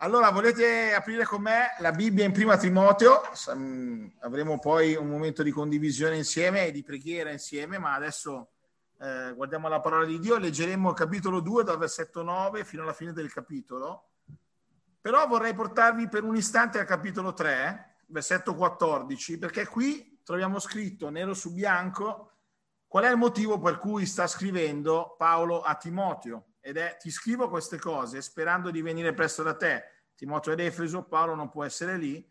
Allora, volete aprire con me la Bibbia in Prima Timoteo? Avremo poi un momento di condivisione insieme e di preghiera insieme, ma adesso guardiamo la parola di Dio e leggeremo il capitolo 2 dal versetto 9 fino alla fine del capitolo. Però vorrei portarvi per un istante al capitolo 3, versetto 14, perché qui troviamo scritto nero su bianco qual è il motivo per cui sta scrivendo Paolo a Timoteo. Ed è: ti scrivo queste cose sperando di venire presto da te. Timoteo è ad Efeso, Paolo non può essere lì.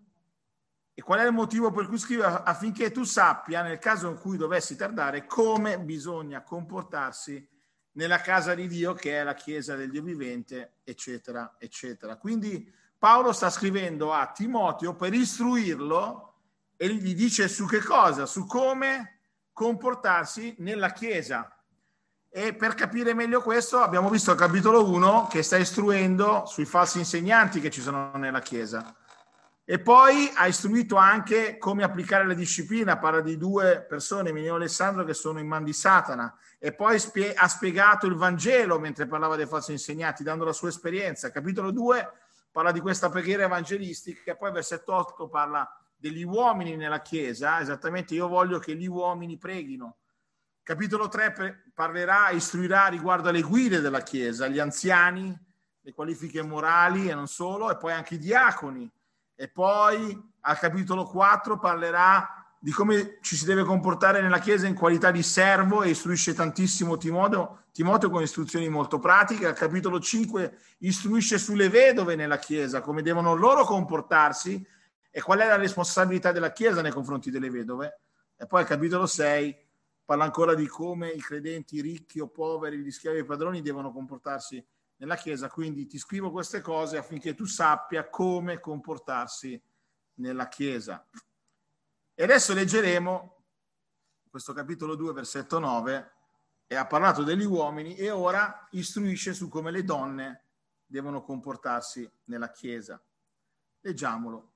E qual è il motivo per cui scrive? Affinché tu sappia, nel caso in cui dovessi tardare, come bisogna comportarsi nella casa di Dio, che è la chiesa del Dio vivente, eccetera, eccetera. Quindi Paolo sta scrivendo a Timoteo per istruirlo e gli dice su che cosa? Su come comportarsi nella chiesa. E per capire meglio questo abbiamo visto il capitolo 1 che sta istruendo sui falsi insegnanti che ci sono nella chiesa, e poi ha istruito anche come applicare la disciplina. Parla di due persone, Mineo e Alessandro, che sono in man di Satana, e poi ha spiegato il Vangelo mentre parlava dei falsi insegnanti, dando la sua esperienza. Capitolo 2 parla di questa preghiera evangelistica, e poi versetto 8 parla degli uomini nella chiesa, esattamente: io voglio che gli uomini preghino. Capitolo 3 parlerà, istruirà riguardo alle guide della Chiesa, gli anziani, le qualifiche morali e non solo, e poi anche i diaconi. E poi al capitolo 4 parlerà di come ci si deve comportare nella Chiesa in qualità di servo, e istruisce tantissimo Timoteo con istruzioni molto pratiche. Al capitolo 5 istruisce sulle vedove nella Chiesa, come devono loro comportarsi e qual è la responsabilità della Chiesa nei confronti delle vedove. E poi al capitolo 6 parla ancora di come i credenti ricchi o poveri, gli schiavi e i padroni devono comportarsi nella Chiesa. Quindi ti scrivo queste cose affinché tu sappia come comportarsi nella Chiesa. E adesso leggeremo questo capitolo 2, versetto 9, e ha parlato degli uomini e ora istruisce su come le donne devono comportarsi nella Chiesa. Leggiamolo.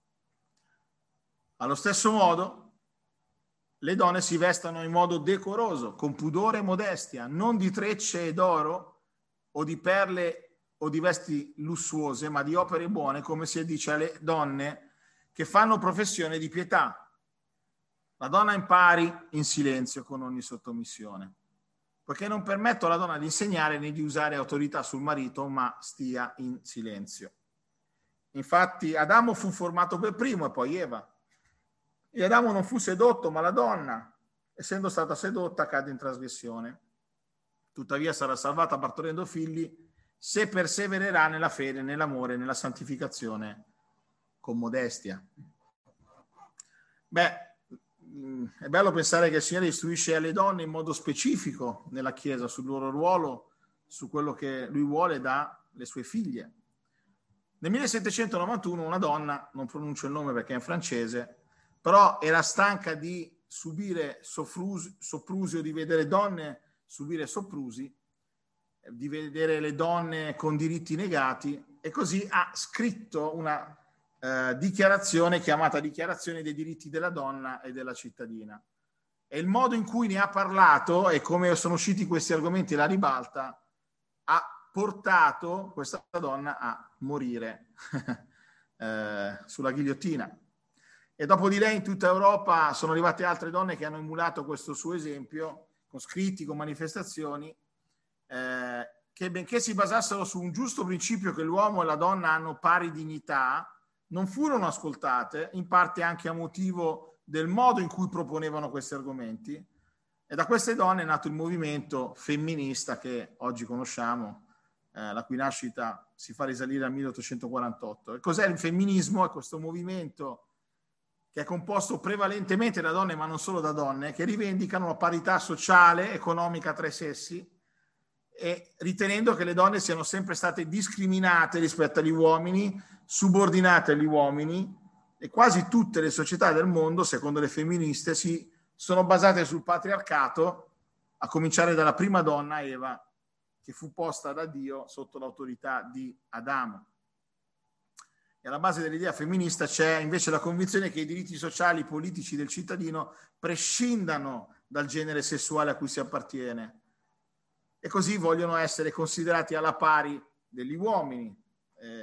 Allo stesso modo, le donne si vestano in modo decoroso, con pudore e modestia, non di trecce ed oro o di perle o di vesti lussuose, ma di opere buone, come si dice alle donne che fanno professione di pietà. La donna impari in silenzio con ogni sottomissione, poiché non permetto alla donna di insegnare né di usare autorità sul marito, ma stia in silenzio. Infatti Adamo fu formato per primo e poi Eva. E Adamo non fu sedotto, ma la donna, essendo stata sedotta, cade in trasgressione. Tuttavia sarà salvata partorendo figli se persevererà nella fede, nell'amore, nella santificazione con modestia. Beh, è bello pensare che il Signore istruisce alle donne in modo specifico nella Chiesa sul loro ruolo, su quello che Lui vuole dalle sue figlie. Nel 1791 una donna, non pronuncio il nome perché è in francese, però era stanca di subire soprusi o di vedere donne subire soprusi, di vedere le donne con diritti negati, e così ha scritto una dichiarazione chiamata Dichiarazione dei diritti della donna e della cittadina. E il modo in cui ne ha parlato e come sono usciti questi argomenti alla ribalta ha portato questa donna a morire sulla ghigliottina. E dopo di lei in tutta Europa sono arrivate altre donne che hanno emulato questo suo esempio, con scritti, con manifestazioni, che benché si basassero su un giusto principio che l'uomo e la donna hanno pari dignità, non furono ascoltate, in parte anche a motivo del modo in cui proponevano questi argomenti. E da queste donne è nato il movimento femminista che oggi conosciamo, la cui nascita si fa risalire al 1848. E cos'è il femminismo? È questo movimento che è composto prevalentemente da donne, ma non solo da donne, che rivendicano la parità sociale, economica tra i sessi, e ritenendo che le donne siano sempre state discriminate rispetto agli uomini, subordinate agli uomini, e quasi tutte le società del mondo, secondo le femministe, si sono basate sul patriarcato, a cominciare dalla prima donna, Eva, che fu posta da Dio sotto l'autorità di Adamo. E alla base dell'idea femminista c'è invece la convinzione che i diritti sociali e politici del cittadino prescindano dal genere sessuale a cui si appartiene, e così vogliono essere considerati alla pari degli uomini,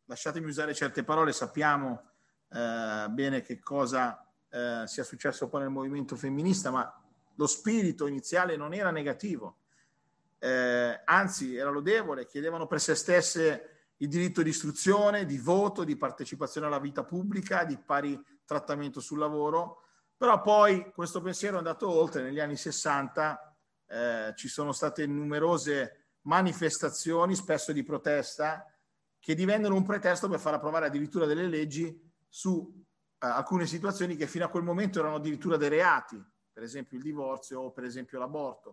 lasciatemi usare certe parole, sappiamo bene che cosa sia successo poi nel movimento femminista, ma lo spirito iniziale non era negativo, anzi era lodevole, chiedevano per se stesse il diritto di istruzione, di voto, di partecipazione alla vita pubblica, di pari trattamento sul lavoro, però poi questo pensiero è andato oltre. Negli anni 60 ci sono state numerose manifestazioni, spesso di protesta, che divennero un pretesto per far approvare addirittura delle leggi su alcune situazioni che fino a quel momento erano addirittura dei reati, per esempio il divorzio o per esempio l'aborto.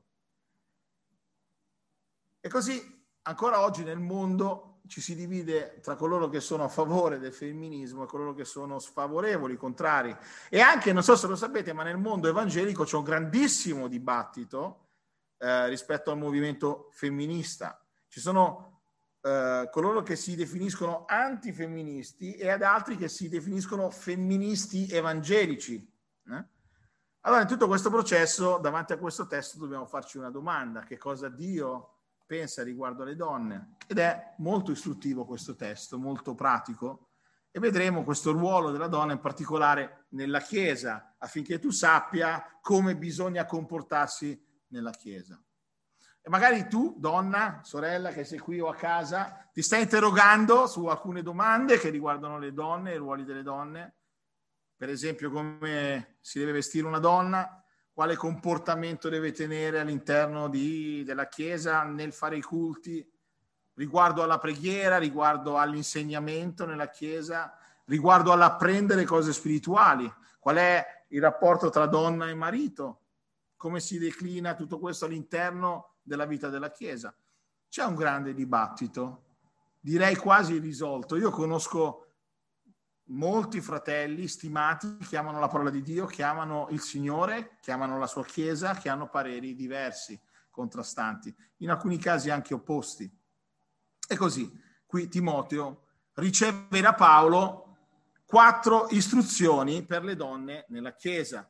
E così ancora oggi nel mondo ci si divide tra coloro che sono a favore del femminismo e coloro che sono sfavorevoli, contrari. E anche, non so se lo sapete, ma nel mondo evangelico c'è un grandissimo dibattito rispetto al movimento femminista. Ci sono coloro che si definiscono antifemministi e ad altri che si definiscono femministi evangelici. Allora, in tutto questo processo, davanti a questo testo, dobbiamo farci una domanda: che cosa Dio pensa riguardo alle donne? Ed è molto istruttivo questo testo, molto pratico, e vedremo questo ruolo della donna in particolare nella Chiesa, affinché tu sappia come bisogna comportarsi nella Chiesa. E magari tu, donna, sorella, che sei qui o a casa, ti stai interrogando su alcune domande che riguardano le donne, i ruoli delle donne, per esempio come si deve vestire una donna, quale comportamento deve tenere all'interno della Chiesa nel fare i culti, riguardo alla preghiera, riguardo all'insegnamento nella Chiesa, riguardo all'apprendere cose spirituali, qual è il rapporto tra donna e marito, come si declina tutto questo all'interno della vita della Chiesa. C'è un grande dibattito, direi quasi irrisolto. Io conosco molti fratelli stimati che amano la parola di Dio, che amano il Signore, che amano la sua Chiesa, che hanno pareri diversi, contrastanti, in alcuni casi anche opposti. E così, qui Timoteo riceve da Paolo 4 istruzioni per le donne nella Chiesa.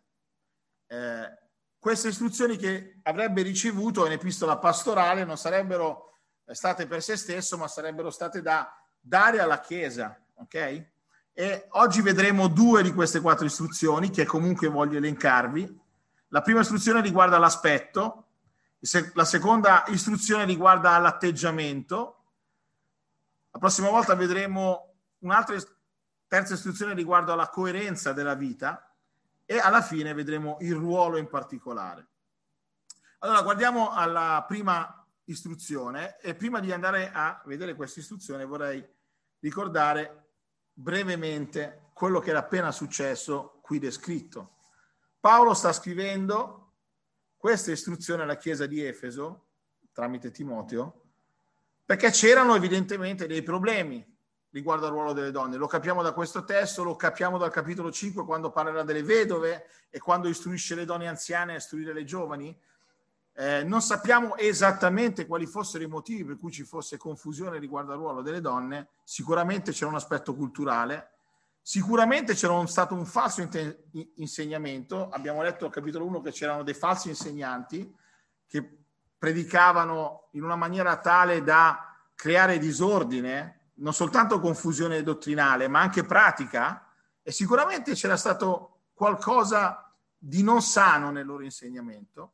Queste istruzioni che avrebbe ricevuto in epistola pastorale non sarebbero state per se stesso, ma sarebbero state da dare alla Chiesa, ok? E oggi vedremo 2 di queste 4 istruzioni che comunque voglio elencarvi. La prima istruzione riguarda l'aspetto, la seconda istruzione riguarda l'atteggiamento, la prossima volta vedremo un'altra terza istruzione riguardo alla coerenza della vita e alla fine vedremo il ruolo in particolare. Allora guardiamo alla prima istruzione e prima di andare a vedere questa istruzione vorrei ricordare brevemente quello che era appena successo qui descritto. Paolo sta scrivendo questa istruzione alla chiesa di Efeso tramite Timoteo perché c'erano evidentemente dei problemi riguardo al ruolo delle donne. Lo capiamo da questo testo, lo capiamo dal capitolo 5 quando parlerà delle vedove e quando istruisce le donne anziane a istruire le giovani. Non sappiamo esattamente quali fossero i motivi per cui ci fosse confusione riguardo al ruolo delle donne. Sicuramente c'era un aspetto culturale, sicuramente c'era stato un falso insegnamento. Abbiamo letto al capitolo 1 che c'erano dei falsi insegnanti che predicavano in una maniera tale da creare disordine, non soltanto confusione dottrinale, ma anche pratica, e sicuramente c'era stato qualcosa di non sano nel loro insegnamento.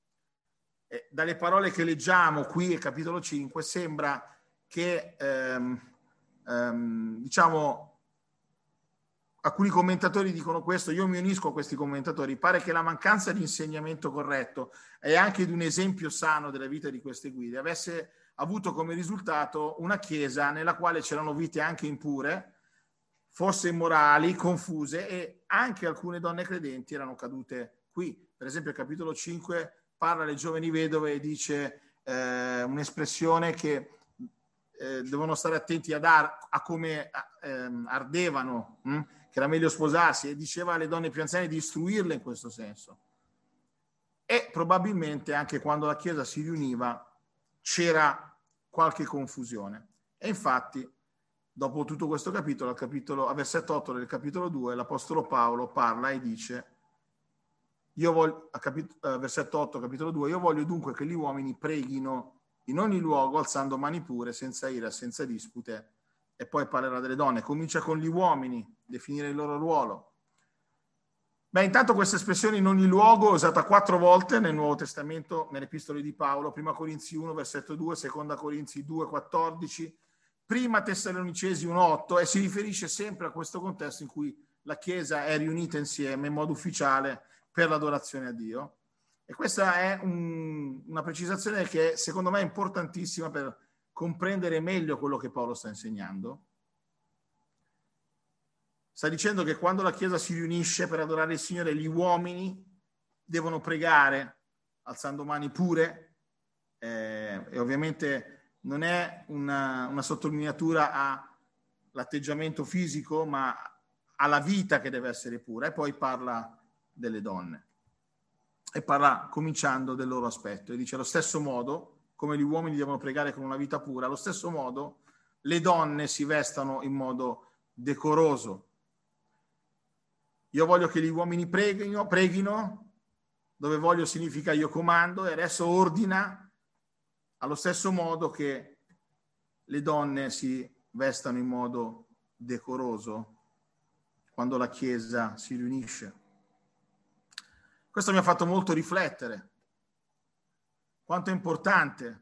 Dalle parole che leggiamo qui al capitolo 5 sembra che diciamo alcuni commentatori dicono questo, io mi unisco a questi commentatori, pare che la mancanza di insegnamento corretto e anche di un esempio sano della vita di queste guide avesse avuto come risultato una chiesa nella quale c'erano vite anche impure, forse immorali, confuse, e anche alcune donne credenti erano cadute qui. Per esempio il capitolo 5 parla alle giovani vedove e dice un'espressione che devono stare attenti a come ardevano, che era meglio sposarsi, e diceva alle donne più anziane di istruirle in questo senso. E probabilmente anche quando la Chiesa si riuniva c'era qualche confusione. E infatti, dopo tutto questo capitolo, a versetto 8 del capitolo 2, l'Apostolo Paolo parla e dice, versetto 8, capitolo 2, io voglio dunque che gli uomini preghino in ogni luogo alzando mani pure, senza ira, senza dispute e poi parlerà delle donne. Comincia con gli uomini, definire il loro ruolo. Beh, intanto questa espressione in ogni luogo è usata 4 volte nel Nuovo Testamento, nelle epistole di Paolo, 1 Corinzi 1, versetto 2, 2 Corinzi 2, 14, 1 Tessalonicesi 1, 8, e si riferisce sempre a questo contesto in cui la Chiesa è riunita insieme in modo ufficiale per l'adorazione a Dio. E questa è una precisazione che secondo me è importantissima per comprendere meglio quello che Paolo sta insegnando. Sta dicendo che quando la Chiesa si riunisce per adorare il Signore, gli uomini devono pregare alzando mani pure, e ovviamente non è una sottolineatura all'atteggiamento fisico, ma alla vita che deve essere pura. E poi parla delle donne e parla cominciando del loro aspetto e dice: allo stesso modo come gli uomini devono pregare con una vita pura, allo stesso modo le donne si vestano in modo decoroso. Io voglio che gli uomini preghino, dove voglio significa io comando, e adesso ordina allo stesso modo che le donne si vestano in modo decoroso quando la Chiesa si riunisce. Questo mi ha fatto molto riflettere quanto è importante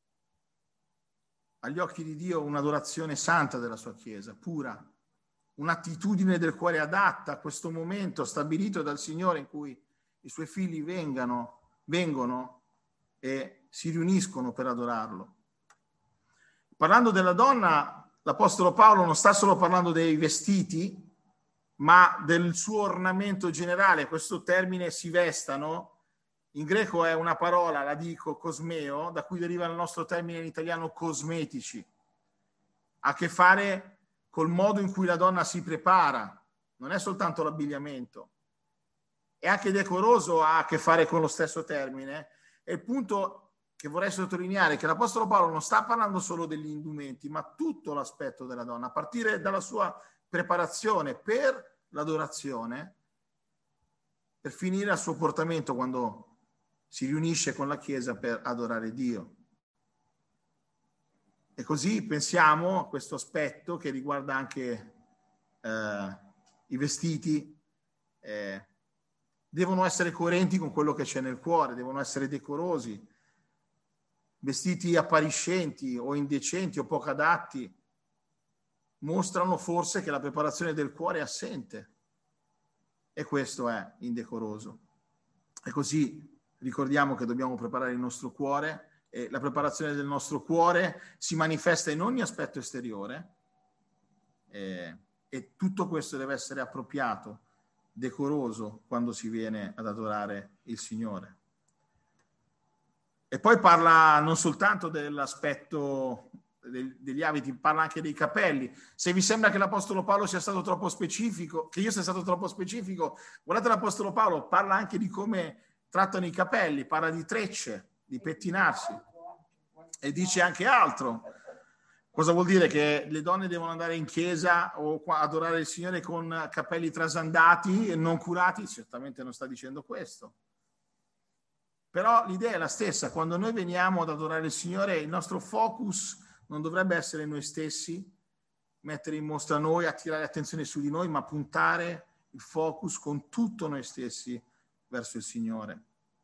agli occhi di Dio un'adorazione santa della sua Chiesa, pura, un'attitudine del cuore adatta a questo momento stabilito dal Signore in cui i suoi figli vengono e si riuniscono per adorarlo. Parlando della donna, l'Apostolo Paolo non sta solo parlando dei vestiti, ma del suo ornamento generale. Questo termine si vestano, in greco è una parola, la dico, cosmeo, da cui deriva il nostro termine in italiano cosmetici. Ha a che fare col modo in cui la donna si prepara, non è soltanto l'abbigliamento. E anche decoroso ha a che fare con lo stesso termine. E il punto che vorrei sottolineare è che l'Apostolo Paolo non sta parlando solo degli indumenti, ma tutto l'aspetto della donna, a partire dalla sua preparazione per l'adorazione, per finire al suo portamento quando si riunisce con la Chiesa per adorare Dio. E così pensiamo a questo aspetto che riguarda anche i vestiti, devono essere coerenti con quello che c'è nel cuore, devono essere decorosi. Vestiti appariscenti o indecenti o poco adatti mostrano forse che la preparazione del cuore è assente, e questo è indecoroso. E così ricordiamo che dobbiamo preparare il nostro cuore, e la preparazione del nostro cuore si manifesta in ogni aspetto esteriore, e tutto questo deve essere appropriato, decoroso, quando si viene ad adorare il Signore. E poi parla non soltanto dell'aspetto degli abiti, parla anche dei capelli. Se vi sembra che l'Apostolo Paolo sia stato troppo specifico, che io sia stato troppo specifico, guardate, l'Apostolo Paolo parla anche di come trattano i capelli, parla di trecce, di pettinarsi, e dice anche altro. Cosa vuol dire? Che le donne devono andare in chiesa o adorare il Signore con capelli trasandati e non curati? Certamente non sta dicendo questo. Però l'idea è la stessa: quando noi veniamo ad adorare il Signore, il nostro focus non dovrebbe essere noi stessi, mettere in mostra noi, attirare attenzione su di noi, ma puntare il focus con tutto noi stessi verso il Signore.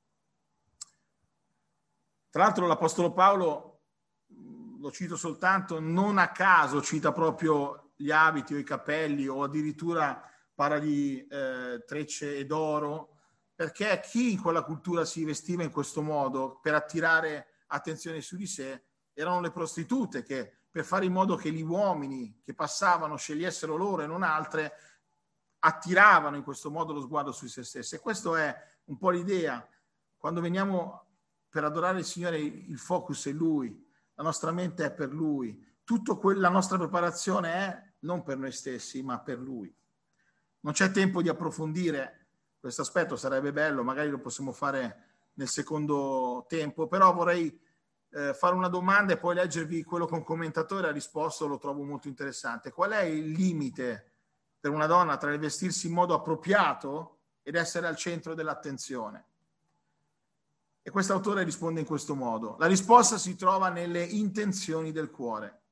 Tra l'altro l'Apostolo Paolo, lo cito soltanto, non a caso cita proprio gli abiti o i capelli, o addirittura parla di trecce ed oro, perché chi in quella cultura si vestiva in questo modo per attirare attenzione su di sé erano le prostitute, che per fare in modo che gli uomini che passavano scegliessero loro e non altre, attiravano in questo modo lo sguardo su se stesse. E questo è un po' l'idea. Quando veniamo per adorare il Signore, il focus è Lui, la nostra mente è per Lui, la nostra preparazione è non per noi stessi, ma per Lui. Non c'è tempo di approfondire questo aspetto, sarebbe bello, magari lo possiamo fare nel secondo tempo, però vorrei fare una domanda e poi leggervi quello che un commentatore ha risposto, lo trovo molto interessante. Qual è il limite per una donna tra il vestirsi in modo appropriato ed essere al centro dell'attenzione? E quest'autore risponde in questo modo: la risposta si trova nelle intenzioni del cuore.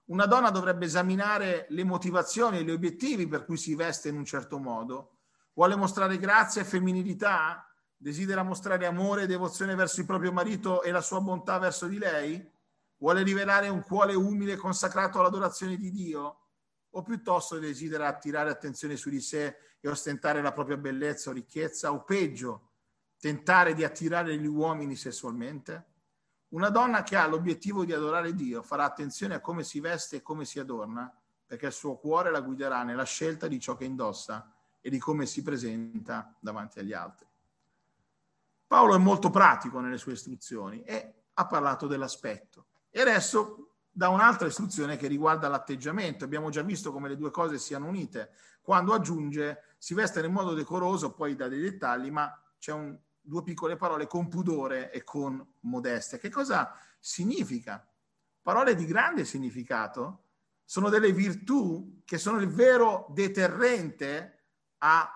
Una donna dovrebbe esaminare le motivazioni e gli obiettivi per cui si veste in un certo modo. Vuole mostrare grazia e femminilità? Desidera mostrare amore e devozione verso il proprio marito e la sua bontà verso di lei? Vuole rivelare un cuore umile e consacrato all'adorazione di Dio? O piuttosto desidera attirare attenzione su di sé e ostentare la propria bellezza o ricchezza? O peggio, tentare di attirare gli uomini sessualmente? Una donna che ha l'obiettivo di adorare Dio farà attenzione a come si veste e come si adorna, perché il suo cuore la guiderà nella scelta di ciò che indossa e di come si presenta davanti agli altri. Paolo è molto pratico nelle sue istruzioni e ha parlato dell'aspetto. E adesso dà un'altra istruzione che riguarda l'atteggiamento. Abbiamo già visto come le due cose siano unite. Quando aggiunge si veste in modo decoroso, poi dà dei dettagli, ma c'è due piccole parole: con pudore e con modestia. Che cosa significa? Parole di grande significato. Sono delle virtù che sono il vero deterrente a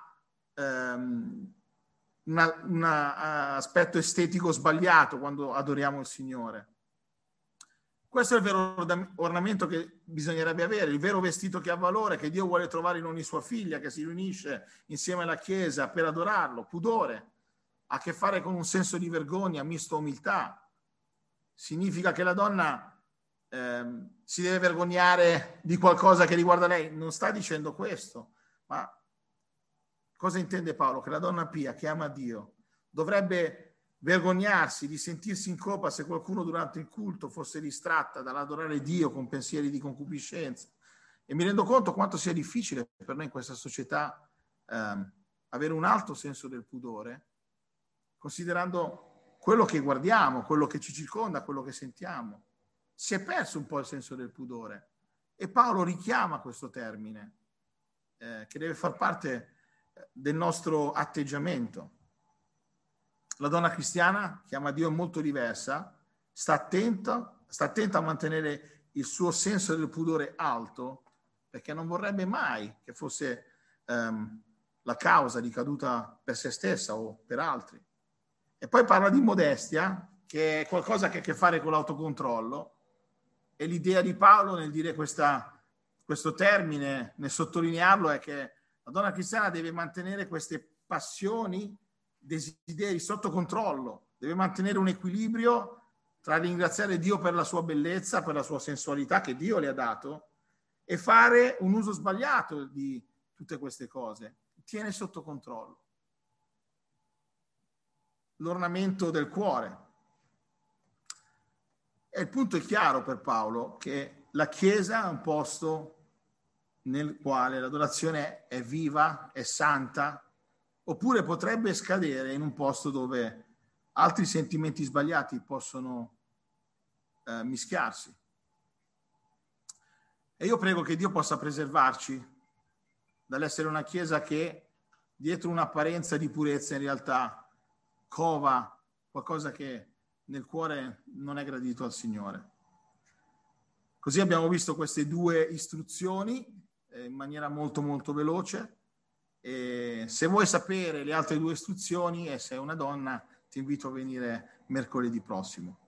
un aspetto estetico sbagliato quando adoriamo il Signore. Questo è il vero ornamento che bisognerebbe avere, il vero vestito che ha valore, che Dio vuole trovare in ogni sua figlia che si riunisce insieme alla Chiesa per adorarlo. Pudore ha a che fare con un senso di vergogna misto a umiltà. Significa che la donna si deve vergognare di qualcosa che riguarda lei. Non sta dicendo questo, ma cosa intende Paolo? Che la donna pia, che ama Dio, dovrebbe vergognarsi di sentirsi in colpa se qualcuno durante il culto fosse distratta dall'adorare Dio con pensieri di concupiscenza. E mi rendo conto quanto sia difficile per noi in questa società avere un alto senso del pudore, considerando quello che guardiamo, quello che ci circonda, quello che sentiamo. Si è perso un po' il senso del pudore e Paolo richiama questo termine che deve far parte del nostro atteggiamento. La donna cristiana che ama Dio è molto diversa, sta attenta a mantenere il suo senso del pudore alto, perché non vorrebbe mai che fosse la causa di caduta per se stessa o per altri. E poi parla di modestia, che è qualcosa che ha a che fare con l'autocontrollo, e l'idea di Paolo nel dire questo termine, nel sottolinearlo, è che la donna cristiana deve mantenere queste passioni, desideri sotto controllo, deve mantenere un equilibrio tra ringraziare Dio per la sua bellezza, per la sua sensualità che Dio le ha dato, e fare un uso sbagliato di tutte queste cose. Tiene sotto controllo l'ornamento del cuore. E il punto è chiaro per Paolo, che la Chiesa è un posto nel quale l'adorazione è viva, è santa, oppure potrebbe scadere in un posto dove altri sentimenti sbagliati possono mischiarsi. E io prego che Dio possa preservarci dall'essere una Chiesa che dietro un'apparenza di purezza in realtà cova qualcosa che nel cuore non è gradito al Signore. Così abbiamo visto queste due istruzioni in maniera molto molto veloce. E se vuoi sapere le altre due istruzioni e sei una donna, ti invito a venire mercoledì prossimo.